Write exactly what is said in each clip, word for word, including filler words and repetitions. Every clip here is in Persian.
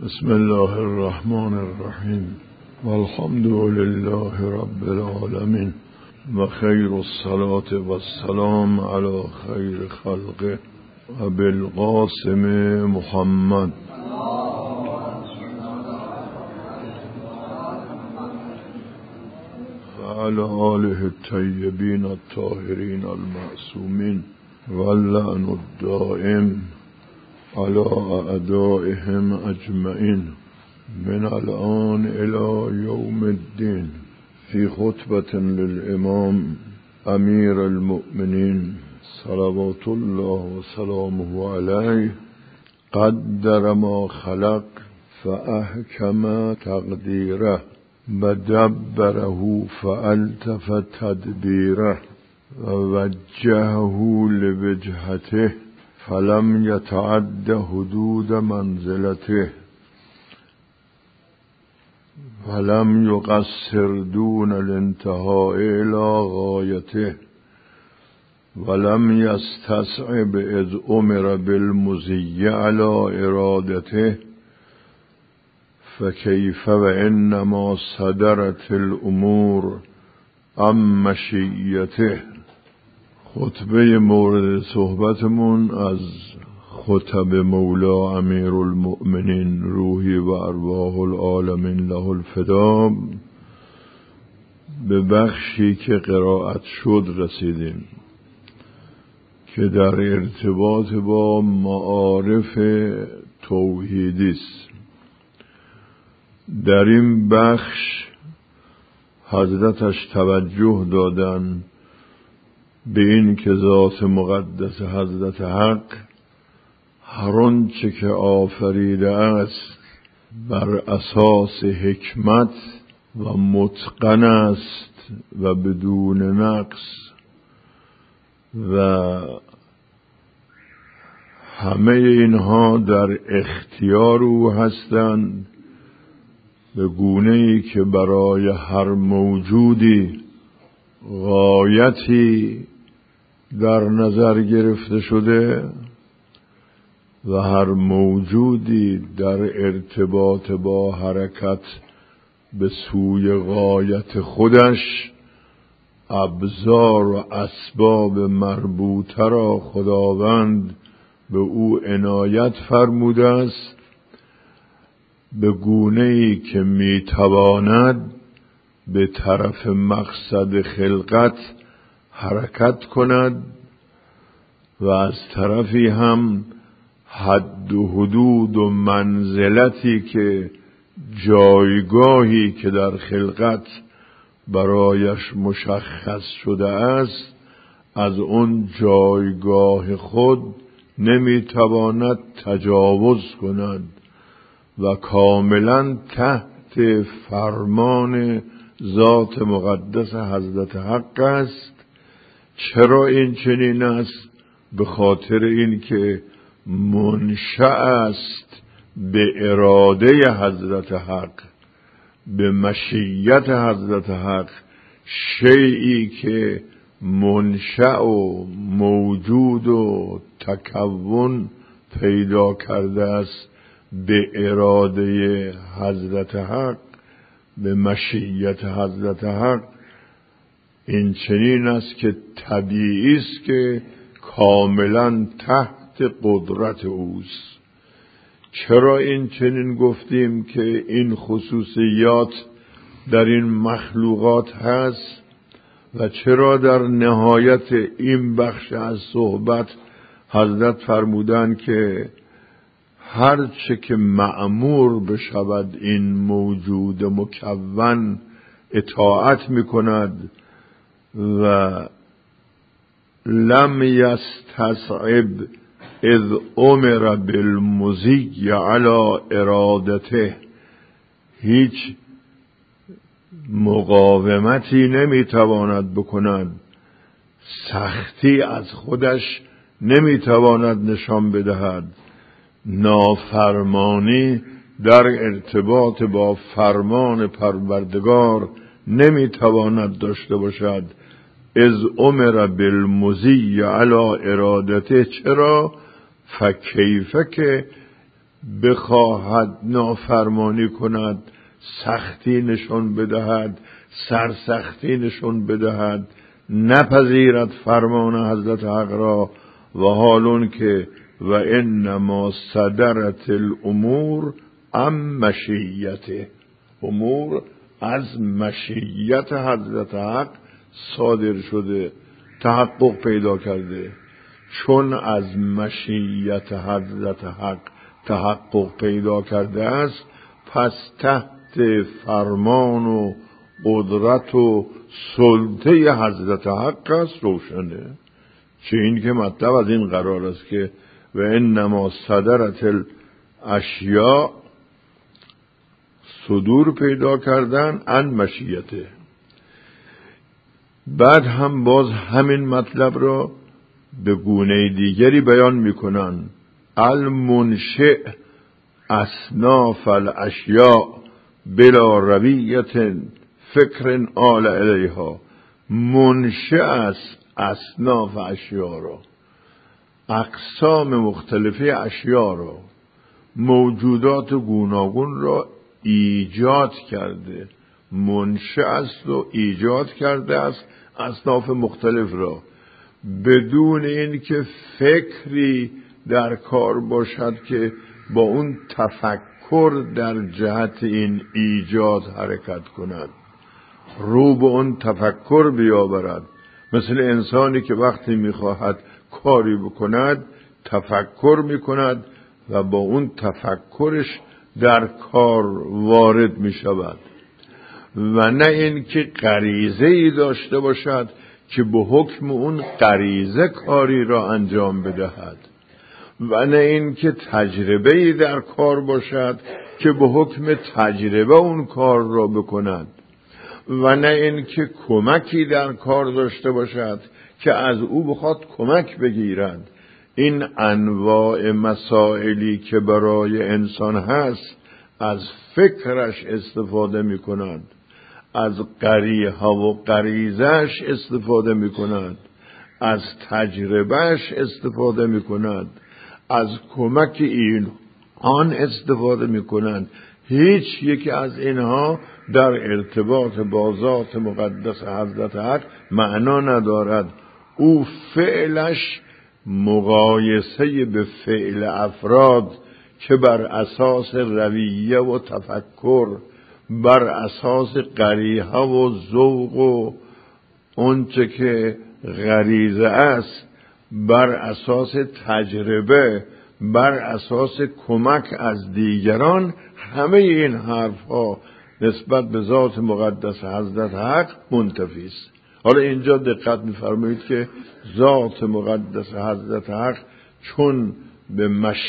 بسم الله الرحمن الرحیم والحمد لله رب العالمین و خیر الصلاة و السلام علی خیر خلقه و بالقاسم محمد و علی آله الطیبین الطاهرین المعصومین واللعن الدائم على أعدائهم أجمعين من الآن إلى يوم الدين. في خطبة للإمام أمير المؤمنين صلوات الله وسلامه عليه قدر ما خلق فأحكم تقديره ودبره فألتف تدبيره ووجهه لوجهته فلم يتعد حدود منزلته ولم يقصر دون الانتهاء إلى غايته ولم يستصعب إذ أمر بالمزي على إرادته فكيف وإنما صدرت الأمور عن مشيته. خطبه مورد صحبتمون از خطب مولا امیر المؤمنین روحی و ارواح العالمین له الفدا به بخشی که قرائت شد رسیدیم که در ارتباط با معارف توحیدی است. در این بخش حضرتش توجه دادن به این که ذات مقدس حضرت حق هر آنچه که آفریده است بر اساس حکمت و متقن است و بدون نقص و همه اینها در اختیار او هستند به گونه‌ای که برای هر موجودی غایتی در نظر گرفته شده و هر موجودی در ارتباط با حرکت به سوی غایت خودش ابزار و اسباب مربوطه را خداوند به او عنایت فرموده است به گونه‌ای که میتواند به طرف مقصد خلقت حرکت کند و از طرفی هم حد و حدود و منزلتی که جایگاهی که در خلقت برایش مشخص شده است از اون جایگاه خود نمیتواند تجاوز کند و کاملا تحت فرمان ذات مقدس حضرت حق است. چرا این چنین است؟ به خاطر این که منشأ است به اراده حضرت حق، به مشیت حضرت حق، شیئی که منشأ و موجود و تکون پیدا کرده است به اراده حضرت حق، به مشیت حضرت حق. این چنین است که طبیعی است که کاملا تحت قدرت اوست. چرا این چنین گفتیم که این خصوصیات در این مخلوقات هست و چرا در نهایت این بخش از صحبت حضرت فرمودند که هر چه که مأمور بشود این موجود مکون اطاعت میکند و لم یستصعب اذ امر بالمزی علی ارادته، هیچ مقاومتی نمیتواند بکند، سختی از خودش نمیتواند نشان بدهد، نافرمانی در ارتباط با فرمان پروردگار نمیتواند داشته باشد. از امر بالمزی علی ارادته. چرا؟ فکیفه که بخواهد نافرمانی کند، سختی نشون بدهد، سرسختی نشون بدهد، نپذیرد فرمان حضرت حق را. و حالون که و انما صدرت الامور ام مشیته، امور از مشیت حضرت حق صادر شده، تحقق پیدا کرده. چون از مشیت حضرت حق تحقق پیدا کرده است، پس تحت فرمان و قدرت و سلطه حضرت حق است. روشنه چه این که مطلب از این قرار است که و انما صدرت الاشیاء، صدور پیدا کردن ان مشیته. بعد هم باز همین مطلب را به گونه دیگری بیان میکنن. المنشئ اصناف الاشیاء بلا رویت فکر آل الیها. منشئ است اصناف اشیاء را، اقسام مختلفه اشیاء را، موجودات گوناگون را ایجاد کرده. منشئ است و ایجاد کرده است اصناف مختلف را، بدون این که فکری در کار باشد که با اون تفکر در جهت این ایجاد حرکت کند، رو به اون تفکر بیاورد. مثل انسانی که وقتی میخواهد کاری بکند تفکر میکند و با اون تفکرش در کار وارد میشود، و نه این که غریزه ای داشته باشد که به حکم اون غریزه کاری را انجام بدهد، و نه این که تجربه ای در کار باشد که به حکم تجربه اون کار را بکند، و نه این که کمکی در کار داشته باشد که از او بخواد کمک بگیرد. این انواع مسائلی که برای انسان هست از فکرش استفاده می کند، از غریزه و غریزش استفاده می کند، از تجربهش استفاده می کند، از کمک این آن استفاده می کنند. هیچ یکی از اینها در ارتباط با ذات مقدس حضرت حق معنا ندارد. او فعلش مقایسه به فعل افراد که بر اساس رویه و تفکر، بر اساس غریزه و ذوق و اونچه که غریزه است، بر اساس تجربه، بر اساس کمک از دیگران، همه این حرف ها نسبت به ذات مقدس حضرت حق منتفی است. حالا اینجا دقت می‌فرمایید که ذات مقدس حضرت حق چون به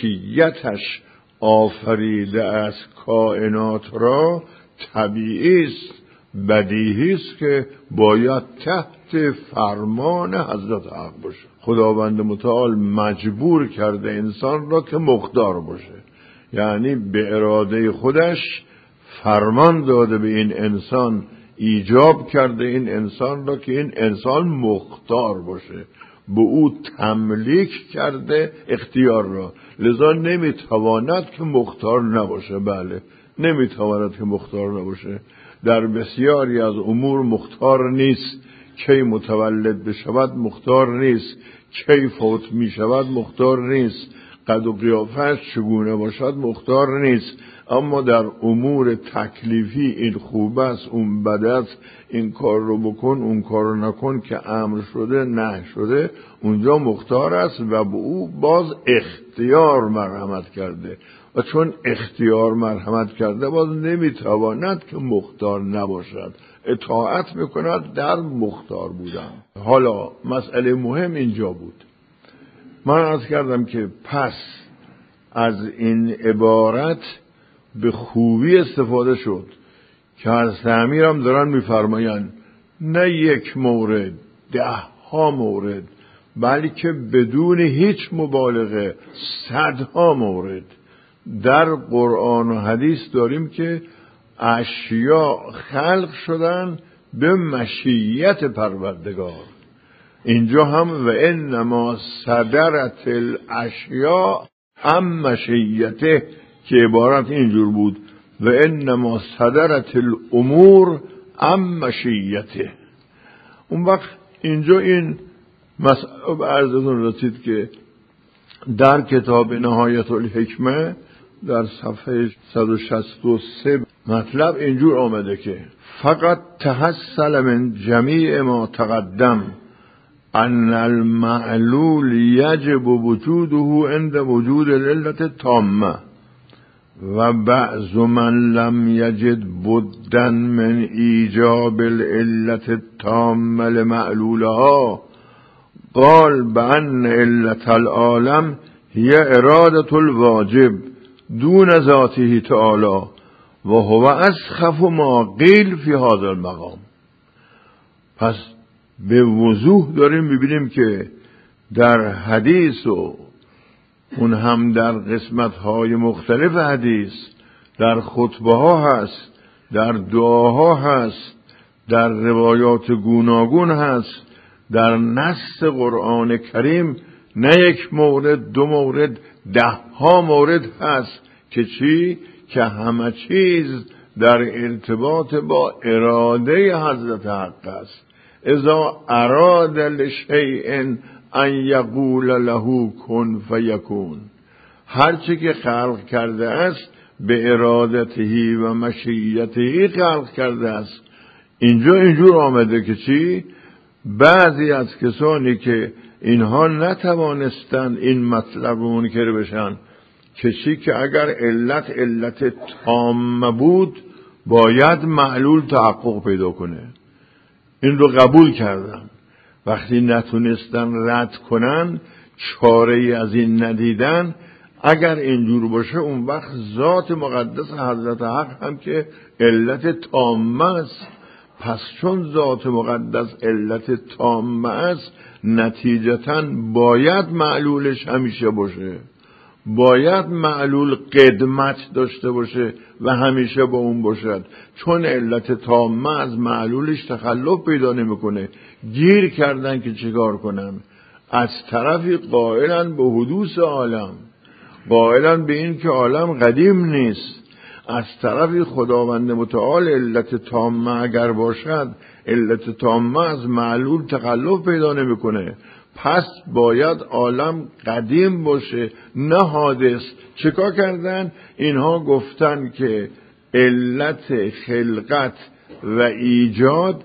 مشیتش آفریده از کائنات را، طبیعی است، بدیهی است که باید تحت فرمان حضرت حق باشه. خداوند متعال مجبور کرده انسان را که مختار باشه، یعنی به اراده خودش فرمان داده به این انسان، ایجاب کرده این انسان را که این انسان مختار باشه، به او تملیک کرده اختیار را. لذا نمیتواند که مختار نباشه. بله، نمیتواند که مختار نباشه. در بسیاری از امور مختار نیست. کی متولد بشود مختار نیست، کی فوت میشود مختار نیست، قد و قیافش چگونه باشد مختار نیست. اما در امور تکلیفی این خوب است، اون بد است، این کار رو بکن، اون کار رو نکن که امر شده نه شده، اونجا مختار است و به او باز اختیار مرحمت کرده. و چون اختیار مرحمت کرده باز نمیتواند که مختار نباشد، اطاعت میکند در مختار بودن. حالا مسئله مهم اینجا بود. من عرض کردم که پس از این عبارت به خوبی استفاده شد که از تعمیرم دارن میفرمایند نه یک مورد، ده ها مورد، بلکه بدون هیچ مبالغه صدها مورد در قرآن و حدیث داریم که اشیاء خلق شدن به مشیت پروردگار. اینجا هم و انما صدرت الاشیاء ام مشیته که عبارت اینجور بود و انما صدرت الامور عن مشیته. اون وقت اینجا این مسئله به عرضتون رسید که در کتاب نهایت الحکمه در صفحه صد و شصت و سه مطلب اینجور آمده که فقط تحصل من جمیع ما تقدم ان المعلول یجب وجوده عند وجود العلت التامه و بعض من لم یجد بدا من ایجاب العلت التامه لمعلولها قال بأن علت العالم هي ارادة الواجب دون ذاته تعالی و هو اسخف ما قیل فی هذا المقام. پس به وضوح داریم میبینیم که در حدیث و اون هم در قسمت‌های مختلف حدیث، در خطبه ها هست، در دعاها هست، در روایات گوناگون هست، در نص قرآن کریم نه یک مورد دو مورد ده ها مورد هست که چی؟ که همه چیز در ارتباط با اراده حضرت حق است. اذا اراد لشیء ان یقول له کن فیکون. هرچی که خلق کرده است به ارادته و مشیته خلق کرده است. اینجا اینجور آمده که چی؟ بعضی از کسانی که اینها نتوانستند این مطلب رو منکر بشن، کسی که اگر علت علت تامه بود باید معلول تحقق پیدا کنه، این رو قبول کردن. وقتی نتونستن رد کنن، چاره از این ندیدن، اگر اینجور باشه اون وقت ذات مقدس حضرت حق هم که علت تامه است. پس چون ذات مقدس علت تامه است، نتیجتاً باید معلولش همیشه باشه، باید معلول قدمت داشته باشه و همیشه با اون باشد. چون علت تامه از معلولش تخلف پیدا نمیکنه. گیر کردن که چیکار کنن؟ از طرفی قائلن به حدوث عالم، قائلن به این که عالم قدیم نیست. از طرفی خداوند متعال علت تامه اگر باشد، علت تامه از معلول تخلف پیدا نمیکنه. پس باید عالم قدیم باشه نه حادث. چیکار کردن؟ اینها گفتن که علت خلقت و ایجاد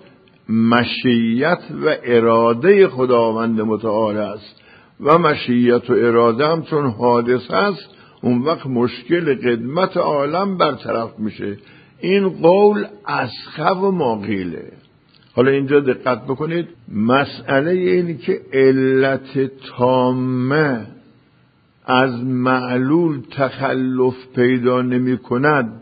مشیت و اراده خداوند متعال است و مشیت و اراده هم چون حادث است، اون وقت مشکل قدمت عالم برطرف میشه. این قول اسخف ما قیله. حالا اینجا دقت بکنید، مسئله این که علت تامه از معلول تخلف پیدا نمی کند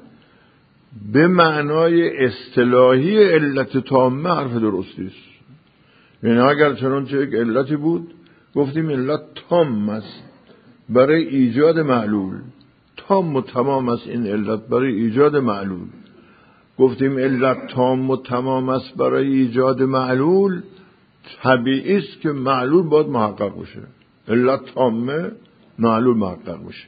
به معنای اصطلاحی علت تامه حرف درستی است. یعنی اگر چنانچه یک علتی بود گفتیم علت تام است برای ایجاد معلول، تام و تمام است این علت برای ایجاد معلول. گفتیم علت تام و تمام است برای ایجاد معلول، طبیعی است که معلول باید محقق بشه. علت تامه معلول محقق بشه.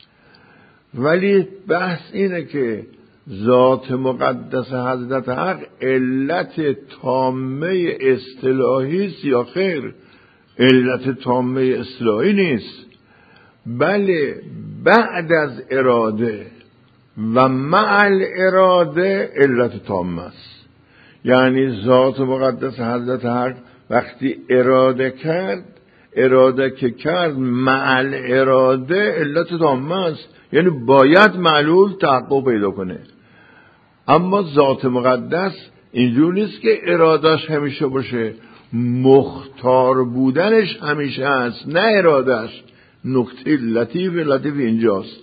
ولی بحث اینه که ذات مقدس حضرت حق علت تامه اصطلاحی است یا خیر؟ علت تامه اصطلاحی نیست، بله بعد از اراده و مع اراده علت تامه است. یعنی ذات مقدس حضرت حق وقتی اراده کرد، اراده که کرد مع اراده علت تامه است، یعنی باید معلول تحقق پیدا کنه. اما ذات مقدس اینجور نیست که ارادهش همیشه باشه، مختار بودنش همیشه هست، نه ارادهش. نکته لطیف لطیف اینجاست،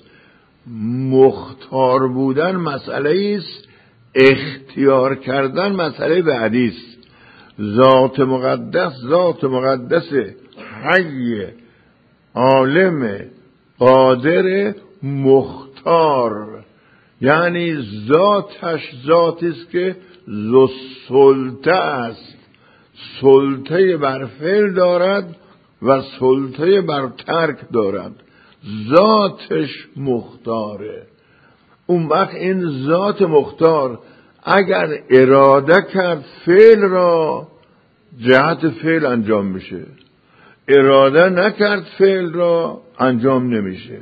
مختار بودن مسئله است، اختیار کردن مسئله بعدی است. ذات مقدس ذات مقدس حی عالم قادر مختار، یعنی ذاتش ذاتی است که ذو سلطه است، سلطه بر فعل دارد و سلطه بر ترک دارد. ذاتش مختاره. اون وقت این ذات مختار اگر اراده کرد فعل را، جهت فعل انجام میشه، اراده نکرد فعل را انجام نمیشه.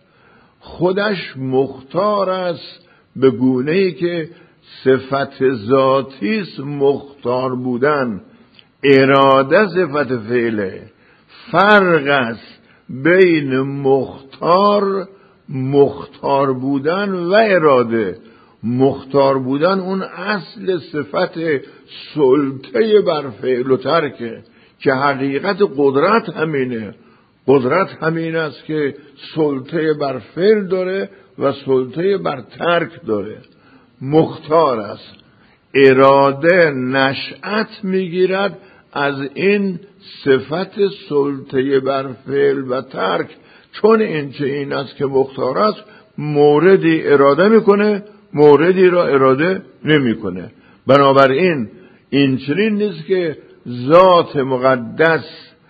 خودش مختار است به گونه‌ای که صفت ذاتی است مختار بودن، اراده صفت فعله. فرق است بین مختار مختار بودن و اراده. مختار بودن اون اصل صفت سلطه بر فعل و ترکه که حقیقت قدرت همینه. قدرت همین است که سلطه بر فعل داره و سلطه بر ترک داره. مختار است. اراده نشأت میگیرد از این صفت سلطه بر فعل و ترک، چون این چه این است که مختار است موردی اراده میکنه، موردی را اراده نمیکنه. بنابراین این چنین نیست که ذات مقدس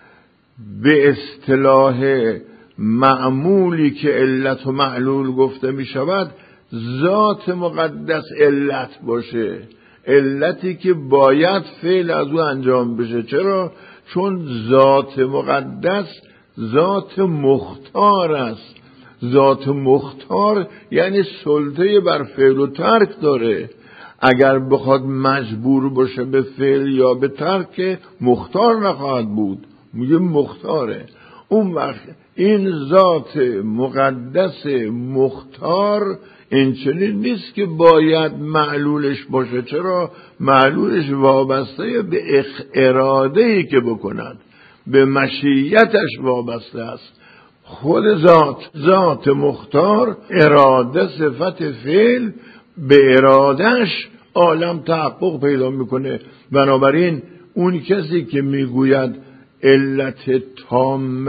به اصطلاح معمولی که علت و معلول گفته می شود ذات مقدس علت باشه، علتی که باید فعل از او انجام بشه. چرا؟ چون ذات مقدس ذات مختار است. ذات مختار یعنی سلطه بر فعل و ترک داره. اگر بخواد مجبور باشه به فعل یا به ترک مختار نخواهد بود، میگه مختاره. اون وقت این ذات مقدس مختار این چنین نیست که باید معلولش باشه. چرا؟ معلولش وابسته به اراده‌ای که بکند، به مشیتش وابسته است. خود ذات ذات مختار اراده صفت فعل، به ارادهش عالم تحقق پیدا میکنه. بنابراین اون کسی که میگوید علت تام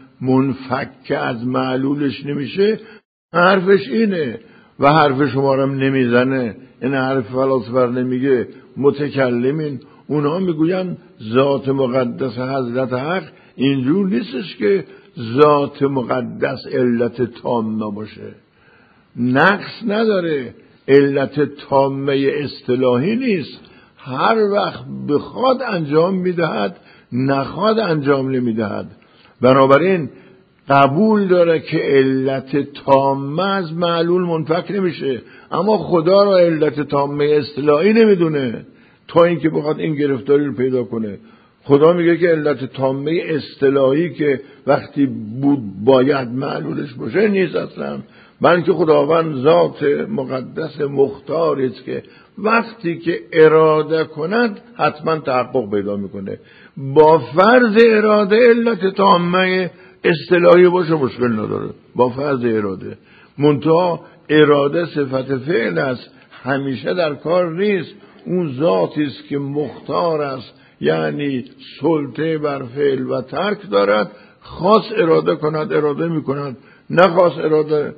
منفک از معلولش نمیشه، حرفش اینه و حرف شما رو نمیزنه. این حرف فلاسفه نمیگه، متکلمین اونها میگوین ذات مقدس حضرت حق اینجور نیستش که ذات مقدس علت تامه باشه، نقص نداره، علت تامه اصطلاحی نیست. هر وقت بخواد انجام میدهد، نخواد انجام نمیدهد. بنابراین قبول داره که علت تامه از معلول منفک نمیشه، اما خدا را علت تامه اصطلاحی نمیدونه تا اینکه بخواد این گرفتاری رو پیدا کنه. خدا میگه که علت تامه اصطلاحی که وقتی بود باید معلولش باشه نیست اصلا، بلکه خداوند ذات مقدس مختاری است که وقتی که اراده کند حتما تحقق پیدا میکنه. با فرض اراده علت تامه اصطلاحی باشه مشکل نداره، با فرض اراده. منتها اراده صفت فعل است، همیشه در کار نیست. اون ذاتی است که مختار است، یعنی سلطه بر فعل و ترک دارد. خاص اراده کند اراده میکند، نخواست اراده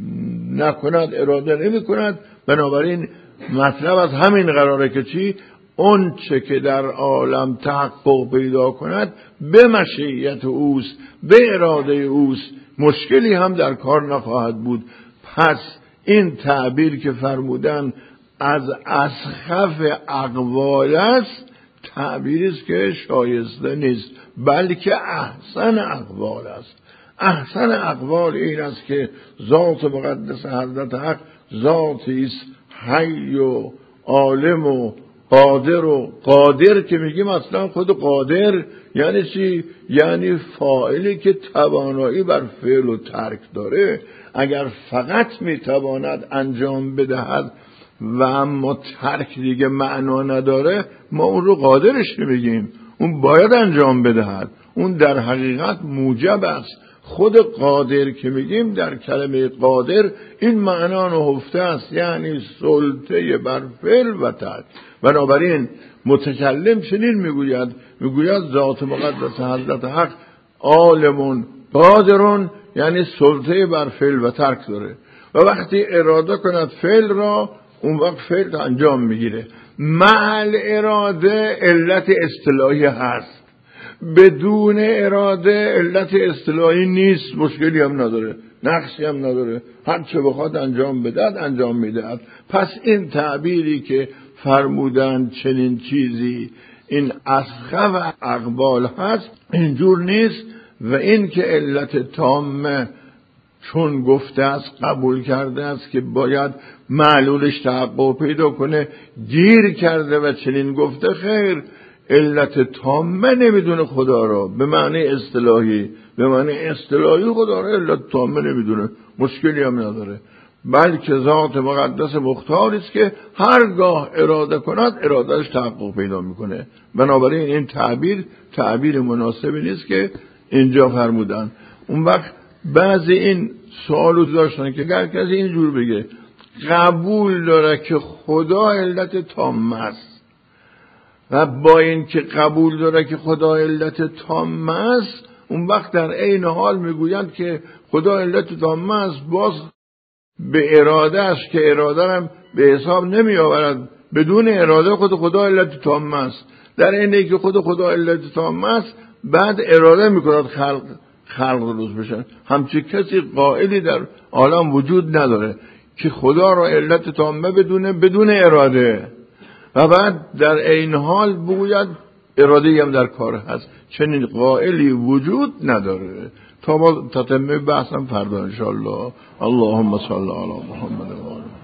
نکند اراده نمی کند. بنابراین مطلب از همین قراره که چی؟ اون چه که در عالم تحقق پیدا کند به مشیت اوست، به اراده اوست، مشکلی هم در کار نخواهد بود. پس این تعبیر که فرمودن از اسخف اقوال است، تعبیری است که شایسته نیست، بلکه احسن اقوال است. احسن اقوال این است که ذات مقدس حضرت حق ذاتی است حی و عالم و قادر. و قادر که میگیم اصلا خود قادر یعنی چی؟ یعنی فاعلی که توانایی بر فعل و ترک داره. اگر فقط میتواند انجام بدهد و اما ترک دیگه معنا نداره، ما اون رو قادرش نمیگیم، اون باید انجام بدهد، اون در حقیقت موجب است. خود قادر که میگیم در کلمه قادر این معنا نهفته است، یعنی سلطه بر فعل و ترک. بنابراین متکلم چنین میگوید، میگوید ذات مقدس حضرت حق عالمون قادرون، یعنی سلطه بر فعل و ترک داره و وقتی اراده کند فعل را، اون وقت فعل انجام میگیره. محل اراده علت اصطلاحی هست، بدون اراده علت اصطلاحی نیست، مشکلی هم نداره. نقصی هم نداره، هر چه بخواد انجام بدهد انجام میدهد. پس این تعبیری که فرمودن چنین چیزی این اسخف اقبال هست اینجور نیست. و این که علت تامه چون گفته است قبول کرده است که باید معلولش تحقق پیدا کنه گیر کرده و چنین گفته. خیر، علت تامه نمیدونه خدا را به معنی اصطلاحی، به معنی اصطلاحی خدا را علت تامه نمیدونه، مشکلی هم نداره، بلکه ذات مقدس مختاری است که هرگاه اراده کند ارادهش تحقق پیدا میکنه. بنابراین این تعبیر تعبیر مناسبی نیست که اینجا فرمودن. اون وقت بعضی این سوالو داشتن که اگر کسی اینجور بگه قبول داره که خدا علت تامه است و با این که قبول داره که خدا علت تامه است، اون وقت در عین حال میگویند که خدا علت تامه است، باز به اراده است که اراده هم به حساب نمی آورد. بدون اراده خود خدا علت تامه است. در اینه که خود خدا علت تامه است بعد اراده میکند خلق خلق روز بشن. همچی کسی قائلی در عالم وجود نداره که خدا را علت تامه بدونه بدون اراده و بعد در عین حال بگوید اراده هم در کار هست. چنین قائلی وجود نداره. تا ما تتمه بحثم فردا انشاءالله. اللهم صل علی محمد و آله